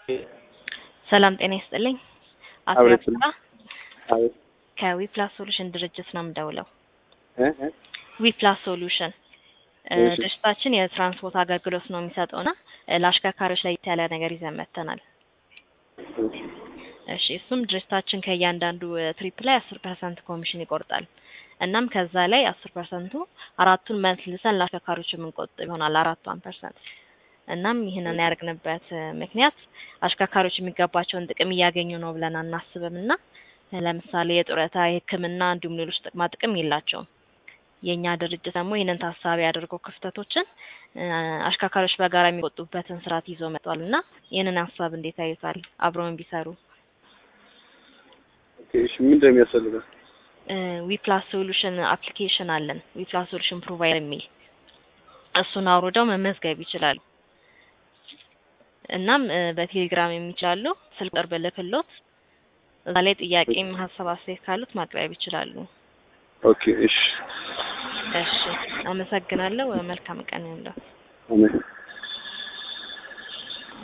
ሰላም ጤና ይስጥልኝ። አቶ አብረን ያብራ አይ ከዊፕላስ ሶሉሽን ድርጅት ነው የምደውለው። እ ዊፕላስ ሶሉሽን እሺ ድርጅታችን የትራንስፖርት አገልግሎት ነው የሚሰጠውና ለአሽከርካሪዎች ላይ ያለ ነገር ይዘን መጥተናል። እሺ እሱም ድርጅታችን ከእያንዳንዱ ትሪፕ ላይ 10% ኮሚሽን ይቆርጣል። እናም ከዛ ላይ 10%ቱ አራቱን መልሰን ለአሽከርካሪዎች የምንቆጥብ ይሆናል 4%። እናም ይሄንን ያደርግንበት ምክንያት አሽከርካሪዎች የሚገባቸውን ጥቅም እያገኙ ነው ብለን አናስብምና ለምሳሌ የጡረታ የሕክምና እንዲሁም ሌሎች ጥቅማ ጥቅም የላቸውም። የኛ ድርጅት ደግሞ ይሄንን ታሳቢ ያደርገው ክፍተቶችን አሽከርካሪዎች በጋራ የሚቆጡበትን ስርዓት ይዞ መጥቷልና ይሄንን ሀሳብ እንዴት አዩታል? አብረውን ቢሰሩ እሺ ምንድነው የሚያስፈልገው? ዊፕላስ ሶሉሽን አፕሊኬሽን አለን። ዊፕላስ ሶሉሽን ፕሮቫይደር የሚል እሱን አውርደው መመዝገብ ይችላሉ። እናም በቴሌግራም የሚችላሉ ስልክ ቁጥር ብልክሎት እዛ ላይ ጥያቄም ሀሳብ አስተያየት ካሉት ማቅረብ ይችላሉ። ኦኬ እሺ እሺ አመሰግናለሁ። መልካም ቀን ይሁንልዎት። አሜን።